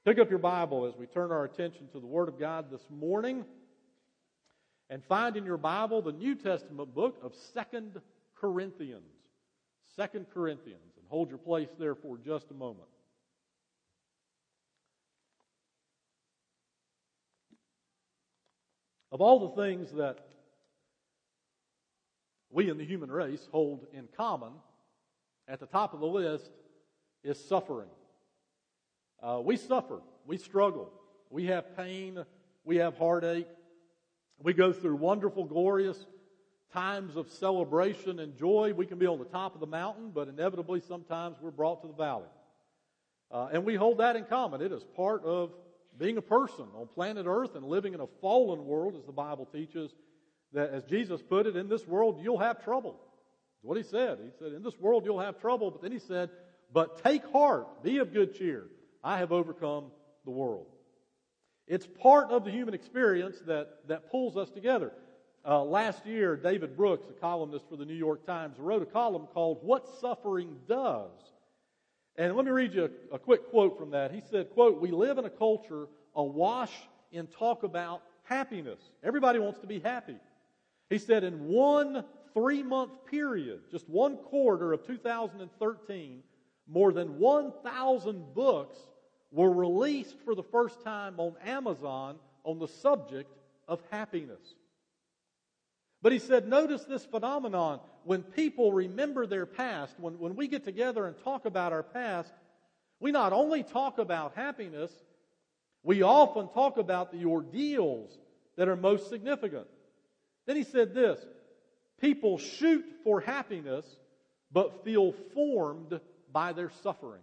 Pick up your Bible as we turn our attention to the Word of God this morning and find in your Bible the New Testament book of 2 Corinthians. 2 Corinthians. And hold your place there for just a moment. Of all the things that we in the human race hold in common, at the top of the list is suffering. We suffer. We struggle. We have pain. We have heartache. We go through wonderful, glorious times of celebration and joy. We can be on the top of the mountain, but inevitably sometimes we're brought to the valley. And we hold that in common. It is part of being a person on planet Earth and living in a fallen world, as the Bible teaches, that as Jesus put it, in this world you'll have trouble. That's what he said. He said, in this world you'll have trouble, but then he said, but take heart, be of good cheer. I have overcome the world. It's part of the human experience that pulls us together. Last year, David Brooks, a columnist for the New York Times, wrote a column called What Suffering Does. And let me read you a quick quote from that. He said, quote, "We live in a culture awash in talk about happiness. Everybody wants to be happy." He said, in one 3-month period, just one quarter of 2013, more than 1,000 books were released for the first time on Amazon on the subject of happiness. But he said, notice this phenomenon. When people remember their past, when we get together and talk about our past, we not only talk about happiness, we often talk about the ordeals that are most significant. Then he said this, people shoot for happiness, but feel formed by their suffering.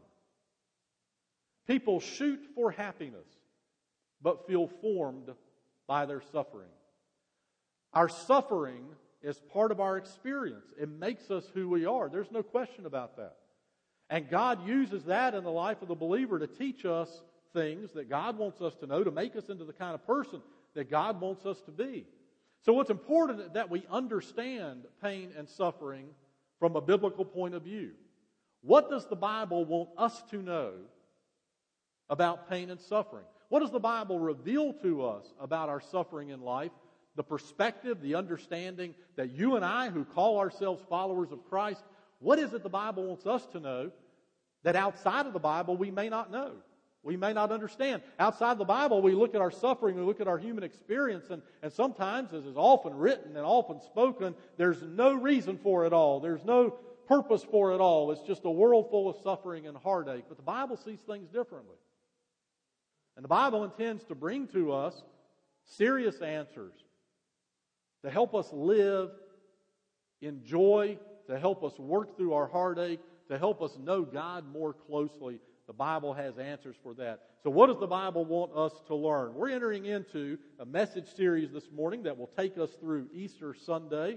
People shoot for happiness, but feel formed by their suffering. Our suffering is part of our experience. It makes us who we are. There's no question about that. And God uses that in the life of the believer to teach us things that God wants us to know, to make us into the kind of person that God wants us to be. So what's important is that we understand pain and suffering from a biblical point of view. What does the Bible want us to know about pain and suffering? What does the Bible reveal to us about our suffering in life? The perspective, the understanding that you and I, who call ourselves followers of Christ, what is it the Bible wants us to know that outside of the Bible we may not know? We may not understand. Outside the Bible, we look at our suffering, we look at our human experience, and sometimes, as is often written and often spoken, there's no reason for it all. There's no purpose for it all. It's just a world full of suffering and heartache. But the Bible sees things differently. And the Bible intends to bring to us serious answers to help us live in joy, to help us work through our heartache, to help us know God more closely. The Bible has answers for that. So what does the Bible want us to learn? We're entering into a message series this morning that will take us through Easter Sunday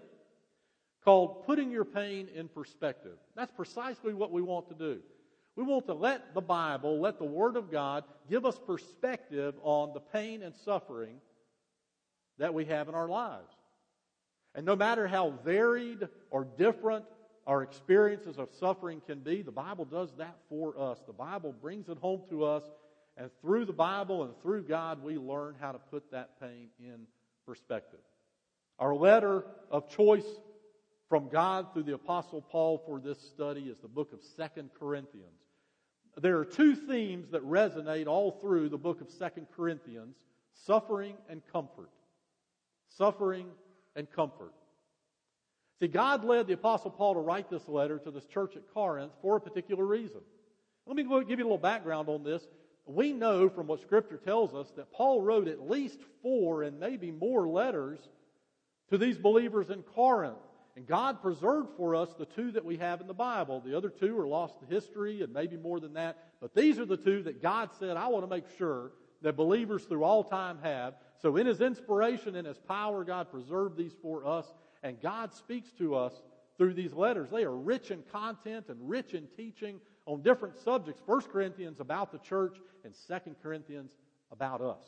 called Putting Your Pain in Perspective. That's precisely what we want to do. We want to let the Bible, let the Word of God give us perspective on the pain and suffering that we have in our lives. And no matter how varied or different our experiences of suffering can be, the Bible does that for us. The Bible brings it home to us, and through the Bible and through God, we learn how to put that pain in perspective. Our letter of choice from God through the Apostle Paul for this study is the book of 2 Corinthians. There are two themes that resonate all through the book of 2 Corinthians: suffering and comfort. Suffering and comfort. See, God led the Apostle Paul to write this letter to this church at Corinth for a particular reason. Let me give you a little background on this. We know from what Scripture tells us that Paul wrote at least 4 and maybe more letters to these believers in Corinth. And God preserved for us the 2 that we have in the Bible. The other 2 are lost to history and maybe more than that. But these are the 2 that God said, I want to make sure that believers through all time have. So in His inspiration and His power, God preserved these for us. And God speaks to us through these letters. They are rich in content and rich in teaching on different subjects. 1 Corinthians about the church and 2 Corinthians about us.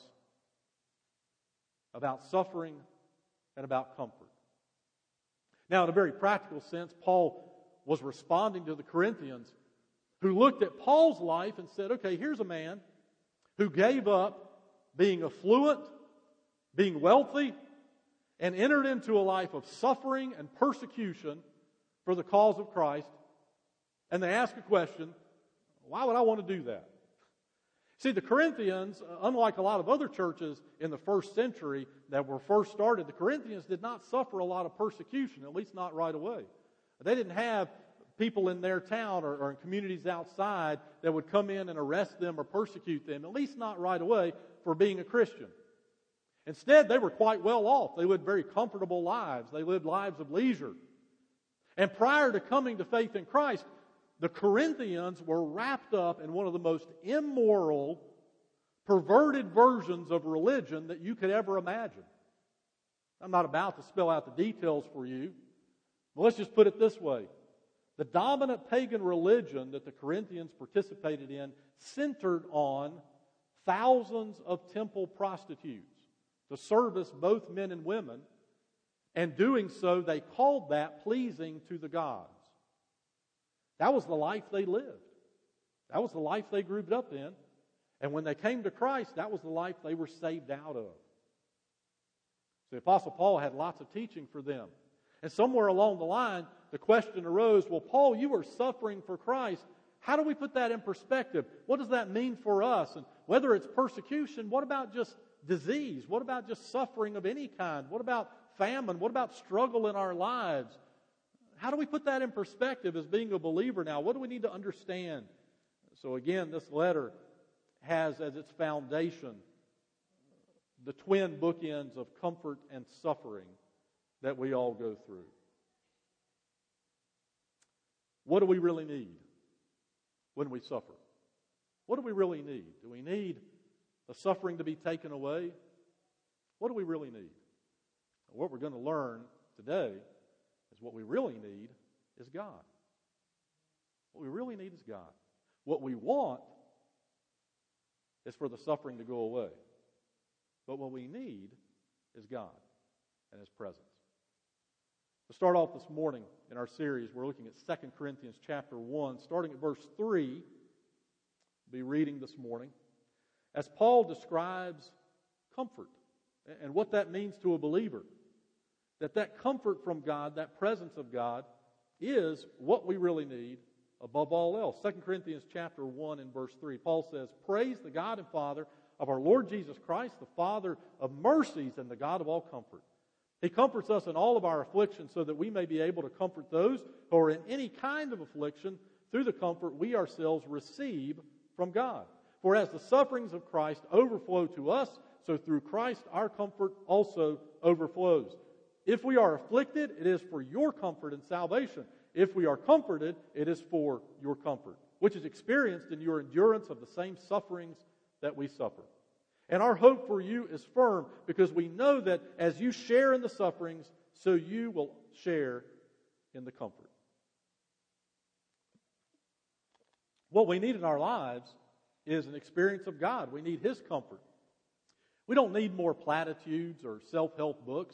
About suffering and about comfort. Now, in a very practical sense, Paul was responding to the Corinthians who looked at Paul's life and said, okay, here's a man who gave up being affluent, being wealthy, and entered into a life of suffering and persecution for the cause of Christ. And they ask a question, why would I want to do that? See, the Corinthians, unlike a lot of other churches in the first century that were first started, the Corinthians did not suffer a lot of persecution, at least not right away. They didn't have people in their town or in communities outside that would come in and arrest them or persecute them, at least not right away, for being a Christian. Instead, they were quite well off. They lived very comfortable lives. They lived lives of leisure. And prior to coming to faith in Christ, the Corinthians were wrapped up in one of the most immoral, perverted versions of religion that you could ever imagine. I'm not about to spell out the details for you, but let's just put it this way. The dominant pagan religion that the Corinthians participated in centered on thousands of temple prostitutes to service both men and women, and doing so, they called that pleasing to the gods. That was the life they lived. That was the life they grew up in. And when they came to Christ, that was the life they were saved out of. So the Apostle Paul had lots of teaching for them. And somewhere along the line, the question arose, well, Paul, you were suffering for Christ. How do we put that in perspective? What does that mean for us? And whether it's persecution, what about just disease? What about just suffering of any kind? What about famine? What about struggle in our lives? How do we put that in perspective as being a believer now? What do we need to understand? So again, this letter has as its foundation the twin bookends of comfort and suffering that we all go through. What do we really need when we suffer? What do we really need? Do we need the suffering to be taken away? What do we really need? What we're going to learn today is what we really need is God. What we really need is God. What we want is for the suffering to go away. But what we need is God and His presence. To start off this morning in our series, we're looking at 2 Corinthians chapter 1, starting at verse 3. We'll be reading this morning as Paul describes comfort and what that means to a believer. That comfort from God, that presence of God, is what we really need above all else. 2 Corinthians chapter 1 and verse 3, Paul says, "Praise the God and Father of our Lord Jesus Christ, the Father of mercies and the God of all comfort. He comforts us in all of our affliction so that we may be able to comfort those who are in any kind of affliction through the comfort we ourselves receive from God. For as the sufferings of Christ overflow to us, so through Christ our comfort also overflows. If we are afflicted, it is for your comfort and salvation. If we are comforted, it is for your comfort, which is experienced in your endurance of the same sufferings that we suffer. And our hope for you is firm, because we know that as you share in the sufferings, so you will share in the comfort." What we need in our lives is an experience of God. We need His comfort. We don't need more platitudes or self-help books.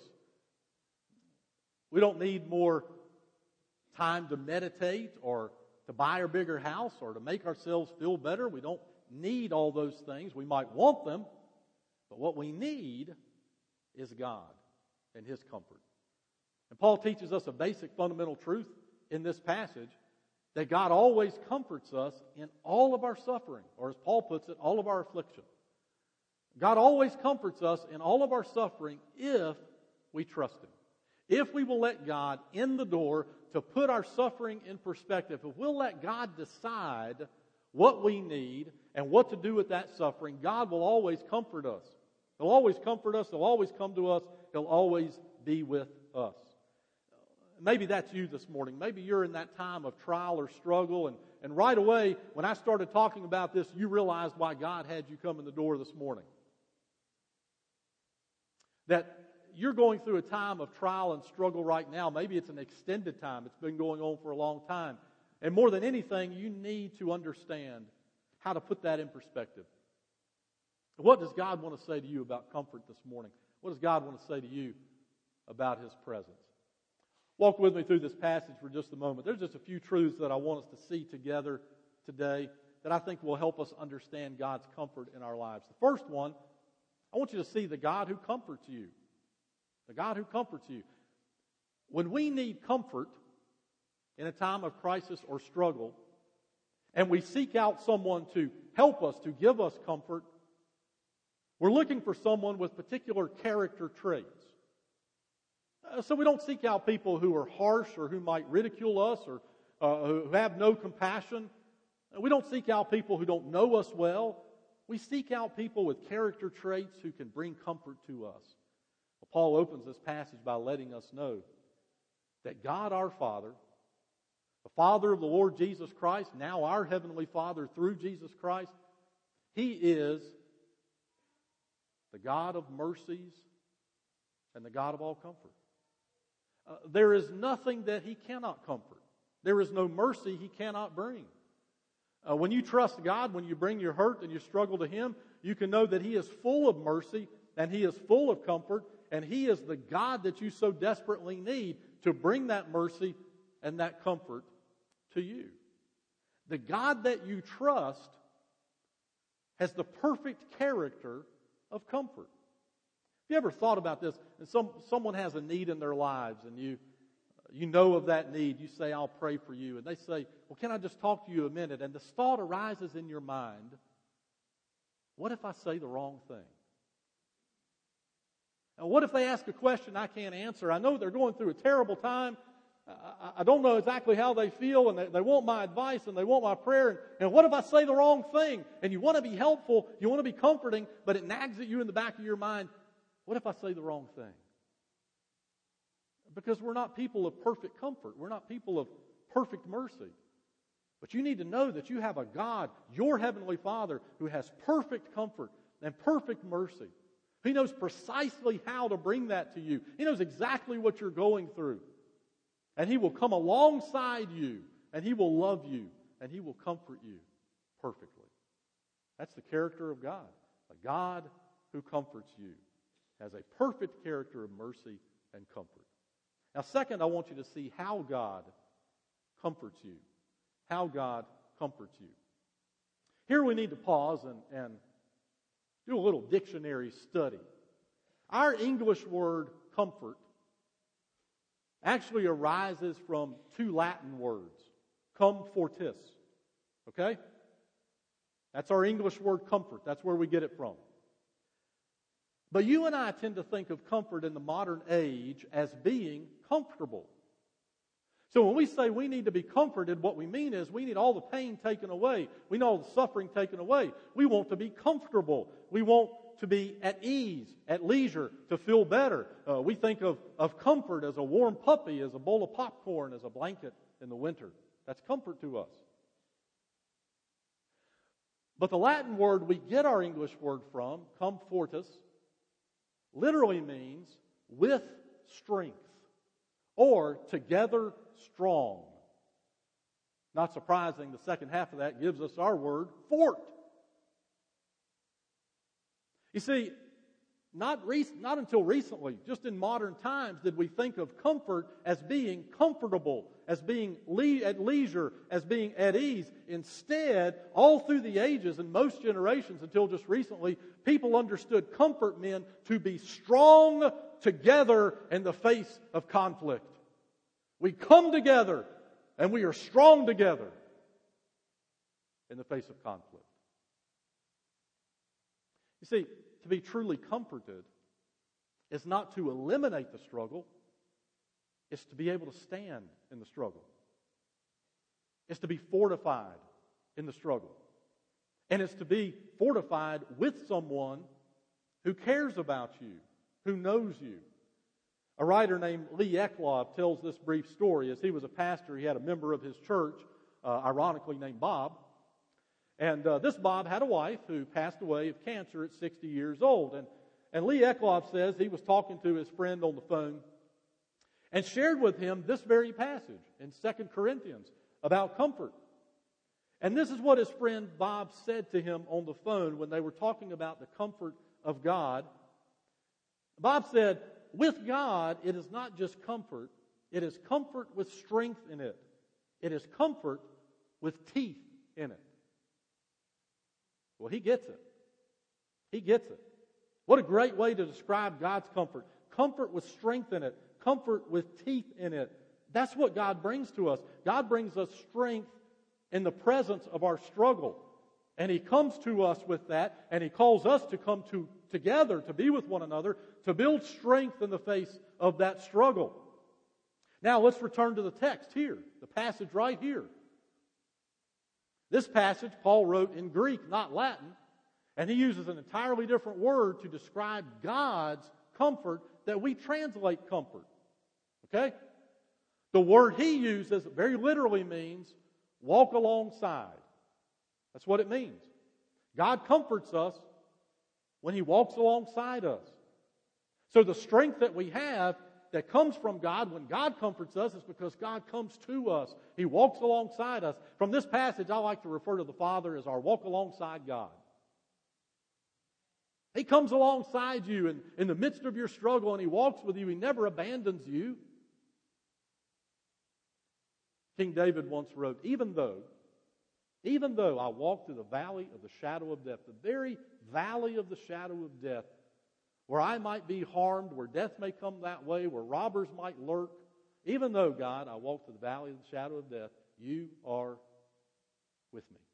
We don't need more time to meditate or to buy a bigger house or to make ourselves feel better. We don't need all those things. We might want them, but what we need is God and His comfort. And Paul teaches us a basic fundamental truth in this passage, that God always comforts us in all of our suffering, or as Paul puts it, all of our affliction. God always comforts us in all of our suffering if we trust Him. If we will let God in the door to put our suffering in perspective, if we'll let God decide what we need and what to do with that suffering, God will always comfort us. He'll always comfort us. He'll always come to us. He'll always be with us. Maybe that's you this morning. Maybe you're in that time of trial or struggle, and right away, when I started talking about this, you realized why God had you come in the door this morning. That you're going through a time of trial and struggle right now. Maybe it's an extended time. It's been going on for a long time. And more than anything, you need to understand how to put that in perspective. What does God want to say to you about comfort this morning? What does God want to say to you about His presence? Walk with me through this passage for just a moment. There's just a few truths that I want us to see together today. that I think will help us understand God's comfort in our lives. The first one, I want you to see the God who comforts you. The God who comforts you. When we need comfort in a time of crisis or struggle, and we seek out someone to help us, to give us comfort, we're looking for someone with particular character traits. So we don't seek out people who are harsh or who might ridicule us or who have no compassion. We don't seek out people who don't know us well. We seek out people with character traits who can bring comfort to us. Well, Paul opens this passage by letting us know that God our Father, the Father of the Lord Jesus Christ, now our Heavenly Father through Jesus Christ, He is the God of mercies and the God of all comfort. There is nothing that He cannot comfort. There is no mercy He cannot bring. When you trust God, when you bring your hurt and your struggle to Him, you can know that He is full of mercy and He is full of comfort, and He is the God that you so desperately need to bring that mercy and that comfort to you. The God that you trust has the perfect character of comfort. Have you ever thought about this? And someone has a need in their lives, and you know of that need. You say, "I'll pray for you." And they say, "Well, can I just talk to you a minute?" And this thought arises in your mind, what if I say the wrong thing? And what if they ask a question I can't answer? I know they're going through a terrible time. I don't know exactly how they feel, and they want my advice, and they want my prayer. And what if I say the wrong thing? And you want to be helpful, you want to be comforting, but it nags at you in the back of your mind, what if I say the wrong thing? Because we're not people of perfect comfort. We're not people of perfect mercy. But you need to know that you have a God, your Heavenly Father, who has perfect comfort and perfect mercy. He knows precisely how to bring that to you. He knows exactly what you're going through. And He will come alongside you, and He will love you, and He will comfort you perfectly. That's the character of God. A God who comforts you has a perfect character of mercy and comfort. Now, second, I want you to see how God comforts you. How God comforts you. Here we need to pause and do a little dictionary study. Our English word comfort actually arises from two Latin words, cum fortis. Okay? That's our English word comfort. That's where we get it from. But you and I tend to think of comfort in the modern age as being comfortable. So when we say we need to be comforted, what we mean is we need all the pain taken away. We need all the suffering taken away. We want to be comfortable. We want to be at ease, at leisure, to feel better. We think of comfort as a warm puppy, as a bowl of popcorn, as a blanket in the winter. That's comfort to us. But the Latin word we get our English word from, cum fortis, literally means with strength or together strong. Not surprising, the second half of that gives us our word fort. You see, not until recently, just in modern times, did we think of comfort as being comfortable, as being at leisure, as being at ease. Instead, all through the ages and most generations until just recently, people understood comfort meant to be strong together in the face of conflict. We come together and we are strong together in the face of conflict. You see, to be truly comforted is not to eliminate the struggle. It's to be able to stand in the struggle. It's to be fortified in the struggle. And it's to be fortified with someone who cares about you, who knows you. A writer named Lee Eclob tells this brief story. As he was a pastor, he had a member of his church, ironically named Bob. And this Bob had a wife who passed away of cancer at 60 years old. And Lee Eclob says he was talking to his friend on the phone and shared with him this very passage in 2 Corinthians about comfort. And this is what his friend Bob said to him on the phone when they were talking about the comfort of God. Bob said, with God, it is not just comfort. It is comfort with strength in it. It is comfort with teeth in it. Well, He gets it. He gets it. What a great way to describe God's comfort. Comfort with strength in it. Comfort with teeth in it. That's what God brings to us. God brings us strength in the presence of our struggle. And He comes to us with that, and He calls us to come together, to be with one another, to build strength in the face of that struggle. Now let's return to the text here, the passage right here. This passage Paul wrote in Greek, not Latin, and he uses an entirely different word to describe God's comfort that we translate comfort. Okay? The word he uses very literally means walk alongside. That's what it means. God comforts us when He walks alongside us. So the strength that we have that comes from God when God comforts us is because God comes to us. He walks alongside us. From this passage, I like to refer to the Father as our walk alongside God. He comes alongside you in the midst of your struggle, and He walks with you. He never abandons you. King David once wrote, even though I walk through the valley of the shadow of death, the very valley of the shadow of death, where I might be harmed, where death may come that way, where robbers might lurk, even though, God, I walk through the valley of the shadow of death, You are with me.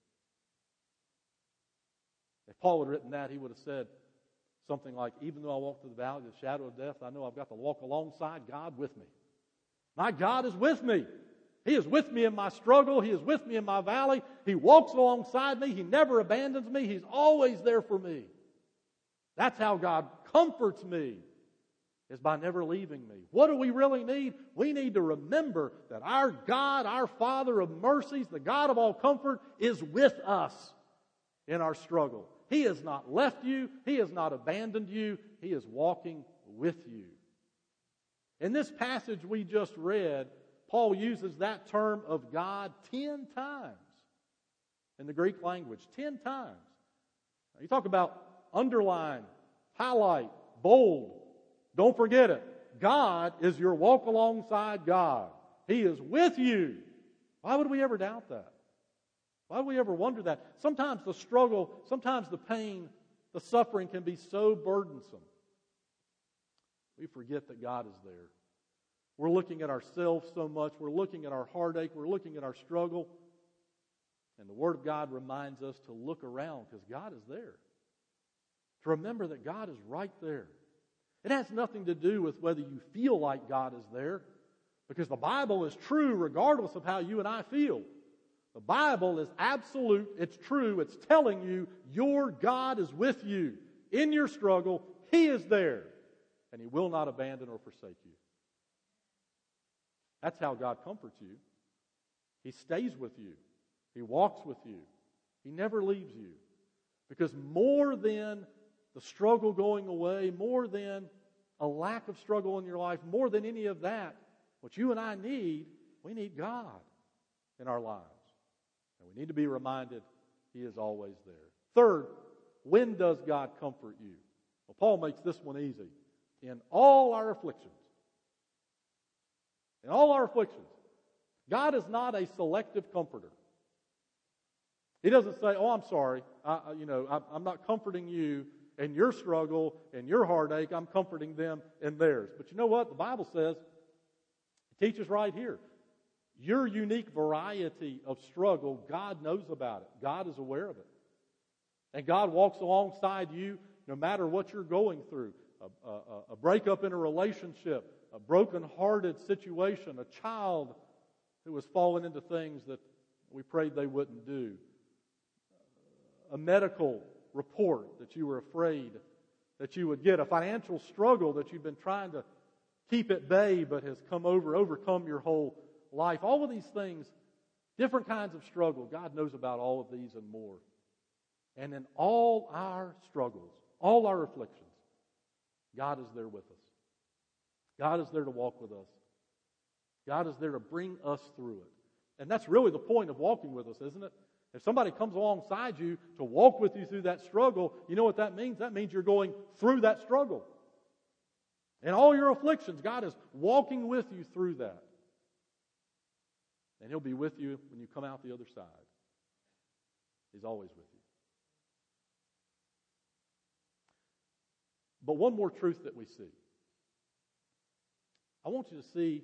If Paul had written that, he would have said something like, even though I walk through the valley of the shadow of death, I know I've got to walk alongside God with me. My God is with me. He is with me in my struggle. He is with me in my valley. He walks alongside me. He never abandons me. He's always there for me. That's how God comforts me, is by never leaving me. What do we really need? We need to remember that our God, our Father of mercies, the God of all comfort, is with us in our struggle. He has not left you. He has not abandoned you. He is walking with you. In this passage we just read, Paul uses that term of God 10 times in the Greek language. 10 times. Now, you talk about underline, highlight, bold. Don't forget it. God is your walk alongside God. He is with you. Why would we ever doubt that? Why would we ever wonder that? Sometimes the struggle, sometimes the pain, the suffering can be so burdensome. We forget that God is there. We're looking at ourselves so much. We're looking at our heartache. We're looking at our struggle. And the Word of God reminds us to look around because God is there. To remember that God is right there. It has nothing to do with whether you feel like God is there, because the Bible is true regardless of how you and I feel. The Bible is absolute. It's true. It's telling you your God is with you. In your struggle, He is there. And He will not abandon or forsake you. That's how God comforts you. He stays with you. He walks with you. He never leaves you. Because more than the struggle going away, more than a lack of struggle in your life, more than any of that, what you and I need, we need God in our lives. And we need to be reminded He is always there. Third, when does God comfort you? Well, Paul makes this one easy. In all our afflictions. In all our afflictions. God is not a selective comforter. He doesn't say, oh, I'm sorry, I'm not comforting you in your struggle and your heartache. I'm comforting them in theirs. But you know what? The Bible says, it teaches right here, your unique variety of struggle, God knows about it. God is aware of it. And God walks alongside you no matter what you're going through. A breakup in a relationship, a broken-hearted situation, a child who has fallen into things that we prayed they wouldn't do, a medical report that you were afraid that you would get, a financial struggle that you've been trying to keep at bay but has overcome your whole life. All of these things, different kinds of struggle, God knows about all of these and more. And in all our struggles, all our afflictions, God is there with us. God is there to walk with us. God is there to bring us through it. And that's really the point of walking with us, isn't it? If somebody comes alongside you to walk with you through that struggle, you know what that means? That means you're going through that struggle. In all your afflictions, God is walking with you through that. And He'll be with you when you come out the other side. He's always with you. But one more truth that we see. I want you to see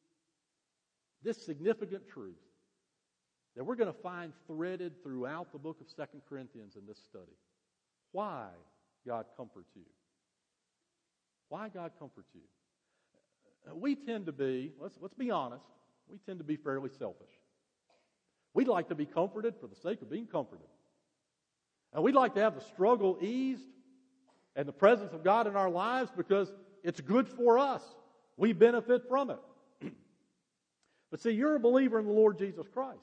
this significant truth that we're going to find threaded throughout the book of 2 Corinthians in this study. Why God comforts you. Why God comforts you. We tend to be, let's be honest, we tend to be fairly selfish. We'd like to be comforted for the sake of being comforted. And we'd like to have the struggle eased and the presence of God in our lives because it's good for us. We benefit from it. But see, you're a believer in the Lord Jesus Christ.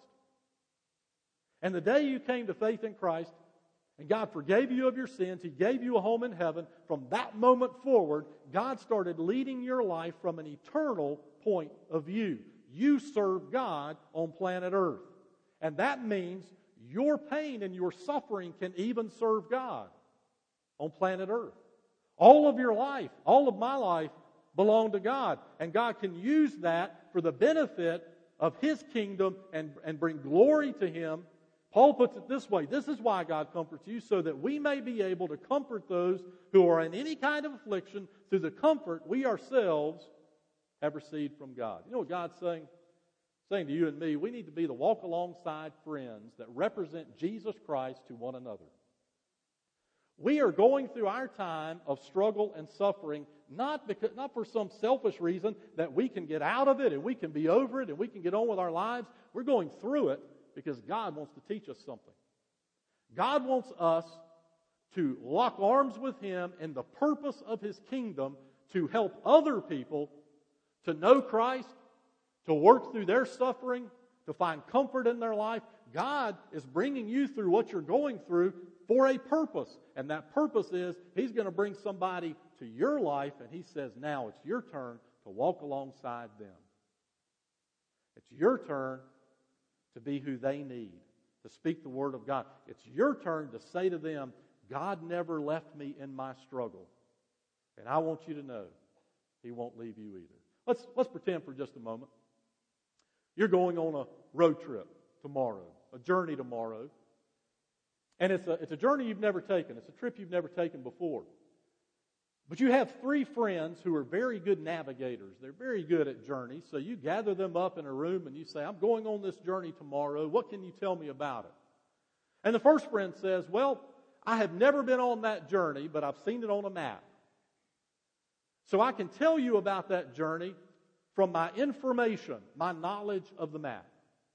And the day you came to faith in Christ, and God forgave you of your sins, He gave you a home in heaven, from that moment forward, God started leading your life from an eternal point of view. You serve God on planet Earth. And that means your pain and your suffering can even serve God on planet Earth. All of your life, all of my life, belong to God. And God can use that for the benefit of His kingdom and bring glory to Him. Paul puts it this way, this is why God comforts you, so that we may be able to comfort those who are in any kind of affliction through the comfort we ourselves have received from God. You know what God's saying? Saying to you and me, we need to be the walk alongside friends that represent Jesus Christ to one another. We are going through our time of struggle and suffering not for some selfish reason that we can get out of it and we can be over it and we can get on with our lives. We're going through it because God wants to teach us something. God wants us to lock arms with Him in the purpose of His kingdom to help other people to know Christ, to work through their suffering, to find comfort in their life. God is bringing you through what you're going through for a purpose. And that purpose is He's going to bring somebody to your life, and He says, now it's your turn to walk alongside them. It's your turn to be who they need, to speak the Word of God. It's your turn to say to them, God never left me in my struggle. And I want you to know He won't leave you either. Let's pretend for just a moment. You're going on a road trip tomorrow, a journey tomorrow. And it's a journey you've never taken. It's a trip you've never taken before. But you have 3 friends who are very good navigators. They're very good at journeys. So you gather them up in a room and you say, I'm going on this journey tomorrow. What can you tell me about it? And the first friend says, well, I have never been on that journey, but I've seen it on a map. So I can tell you about that journey from my information, my knowledge of the map.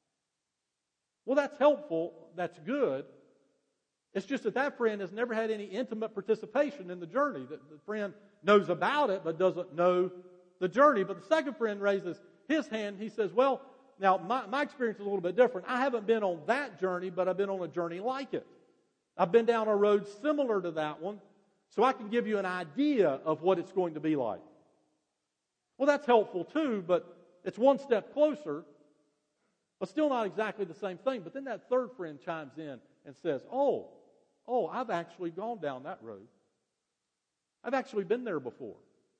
Well, that's helpful. That's good. It's just that friend has never had any intimate participation in the journey. The friend knows about it but doesn't know the journey. But the second friend raises his hand. He says, well, now my experience is a little bit different. I haven't been on that journey, but I've been on a journey like it. I've been down a road similar to that one, so I can give you an idea of what it's going to be like. Well, that's helpful too, but it's one step closer, but still not exactly the same thing. But then that third friend chimes in and says, Oh, I've actually gone down that road. I've actually been there before.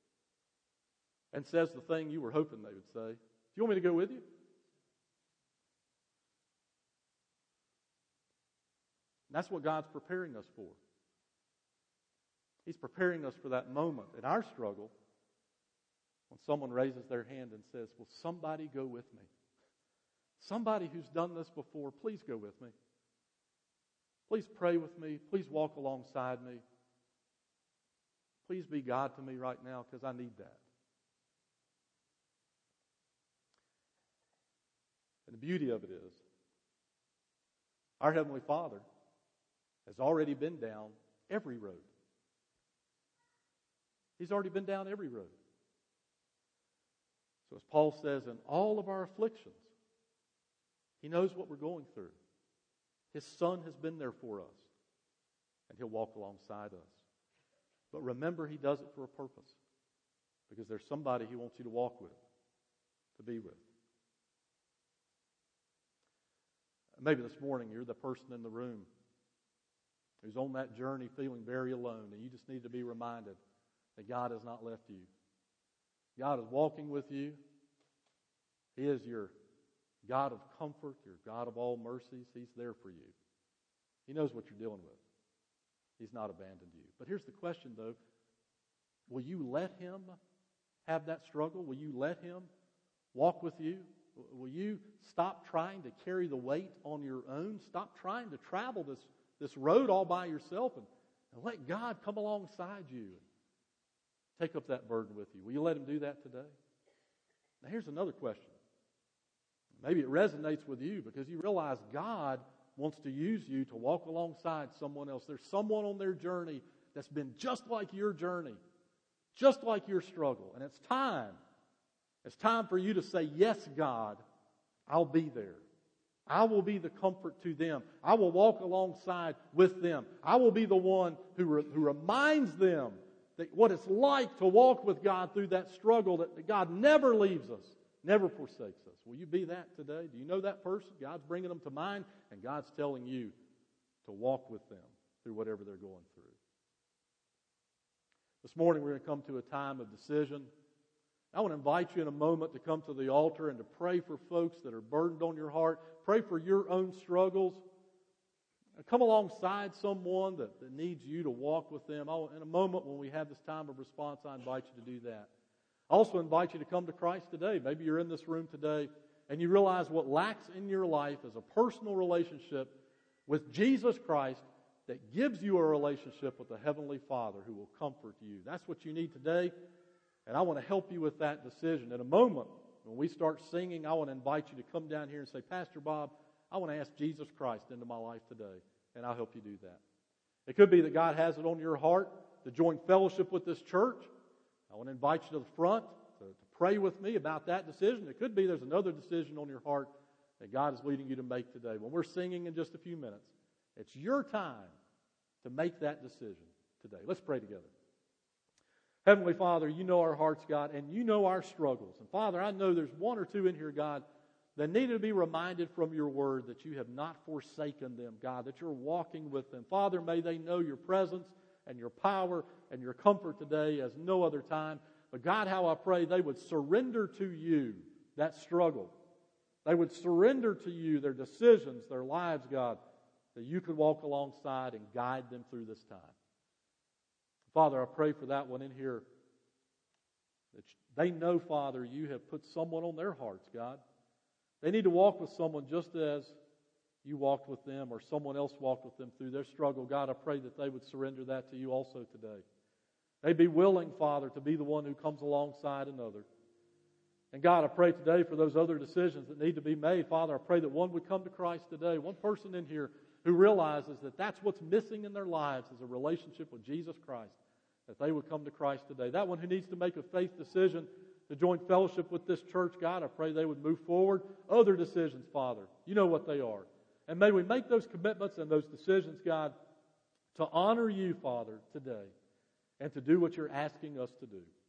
And says the thing you were hoping they would say. Do you want me to go with you? And that's what God's preparing us for. He's preparing us for that moment in our struggle when someone raises their hand and says, will somebody go with me? Somebody who's done this before, please go with me. Please pray with me. Please walk alongside me. Please be God to me right now because I need that. And the beauty of it is, our Heavenly Father has already been down every road. He's already been down every road. So as Paul says, in all of our afflictions, He knows what we're going through. His Son has been there for us, and He'll walk alongside us. But remember, He does it for a purpose, because there's somebody He wants you to walk with, to be with. Maybe this morning you're the person in the room who's on that journey feeling very alone, and you just need to be reminded that God has not left you. God is walking with you. He is your God of comfort, your God of all mercies. He's there for you. He knows what you're dealing with. He's not abandoned you. But here's the question, though. Will you let Him have that struggle? Will you let Him walk with you? Will you stop trying to carry the weight on your own? Stop trying to travel this road all by yourself and let God come alongside you and take up that burden with you. Will you let Him do that today? Now here's another question. Maybe it resonates with you because you realize God wants to use you to walk alongside someone else. There's someone on their journey that's been just like your journey, just like your struggle. And it's time. It's time for you to say, yes, God, I'll be there. I will be the comfort to them. I will walk alongside with them. I will be the one who reminds them that what it's like to walk with God through that struggle, that God never leaves us, never forsakes us. Will you be that today? Do you know that person? God's bringing them to mind, and God's telling you to walk with them through whatever they're going through. This morning we're going to come to a time of decision. I want to invite you in a moment to come to the altar and to pray for folks that are burdened on your heart. Pray for your own struggles. Come alongside someone that needs you to walk with them. In a moment when we have this time of response, I invite you to do that. I also invite you to come to Christ today. Maybe you're in this room today and you realize what lacks in your life is a personal relationship with Jesus Christ that gives you a relationship with the Heavenly Father who will comfort you. That's what you need today. And I want to help you with that decision. In a moment, when we start singing, I want to invite you to come down here and say, Pastor Bob, I want to ask Jesus Christ into my life today. And I'll help you do that. It could be that God has it on your heart to join fellowship with this church. I want to invite you to the front to pray with me about that decision. It could be there's another decision on your heart that God is leading you to make today. When we're singing in just a few minutes, it's your time to make that decision today. Let's pray together. Heavenly Father, you know our hearts, God, and you know our struggles. And Father, I know there's one or two in here, God, that need to be reminded from your word that you have not forsaken them, God, that you're walking with them. Father, may they know your presence and your power and your comfort today as no other time. But God, how I pray they would surrender to you that struggle. They would surrender to you their decisions, their lives, God, that you could walk alongside and guide them through this time. Father, I pray for that one in here that they know, Father, you have put someone on their hearts, God. They need to walk with someone just as you walked with them or someone else walked with them through their struggle. God, I pray that they would surrender that to you also today. They'd be willing, Father, to be the one who comes alongside another. And God, I pray today for those other decisions that need to be made. Father, I pray that one would come to Christ today, one person in here who realizes that that's what's missing in their lives is a relationship with Jesus Christ, that they would come to Christ today. That one who needs to make a faith decision to join fellowship with this church, God, I pray they would move forward. Other decisions, Father, you know what they are. And may we make those commitments and those decisions, God, to honor you, Father, today, and to do what you're asking us to do.